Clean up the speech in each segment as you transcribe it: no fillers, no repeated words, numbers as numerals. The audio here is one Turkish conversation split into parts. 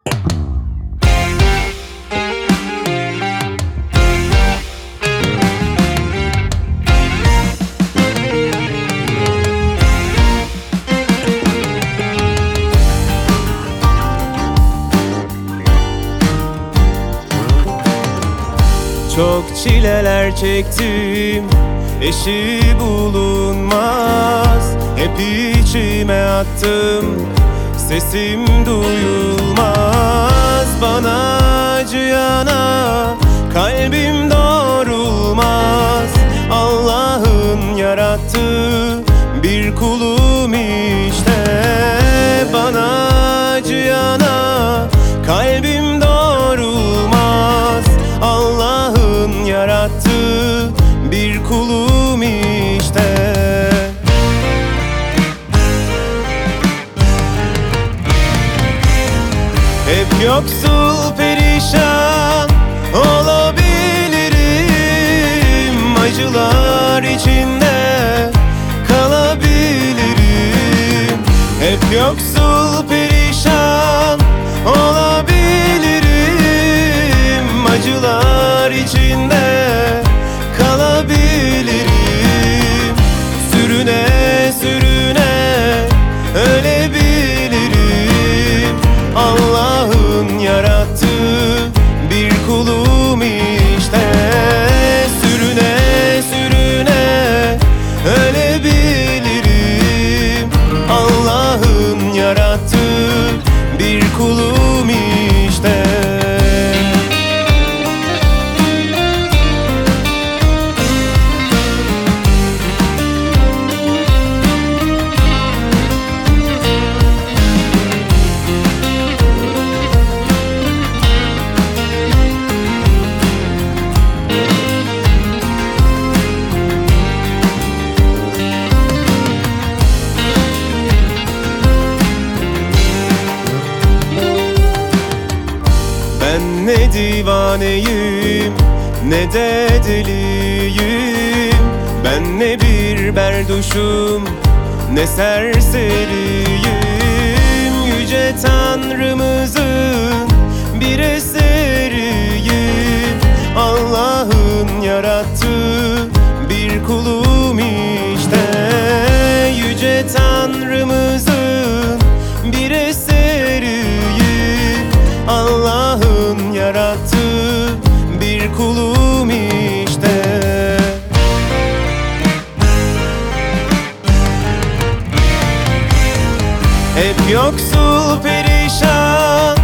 Çok çileler çektim, eşi bulunmaz. Hep içime attım, sesim duyulmaz. Bana acıyana kalbim doğrulmaz. Allah'ın yarattığı bir kulum işte. Bana acıyana kalbim doğrulmaz. Allah'ın yarattığı bir kulum işte. Hep yoksul perişan olabilirim, acılar içinde kalabilirim. Hep yoksul perişan olabilirim, acılar içinde kalabilirim. Sürüne sürüne ölebilirim. Allah'ın yarattığı bir kulum işte. Sürüne sürüne ölebilirim. Allah'ın yarattığı bir kulum işte. Ben ne divaneyim ne de deliyim. Ben ne bir berduşum ne serseriyim. Yüce Tanrımızın bir eseriyim. Allah'ın yarattığı bir kulum işte. Yüce Tanrımızın bir eseriyim. Allah'ın yarattığı bir kulum işte. Hep yoksul perişan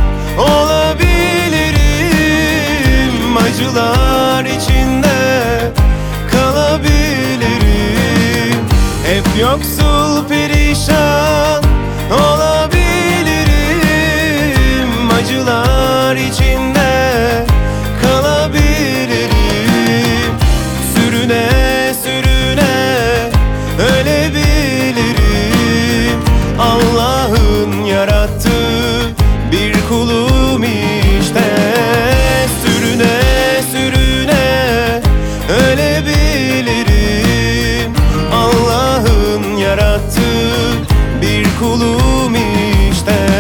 olabilirim, acılar içinde kalabilirim. Hep yoksul perişan olabilirim, acılar içinde kalabilirim. Sürüne sürüne ölebilirim. Allah'ın yarattığı bir kulum işte. Sürüne sürüne ölebilirim. Allah'ın yarattığı bir kulum işte.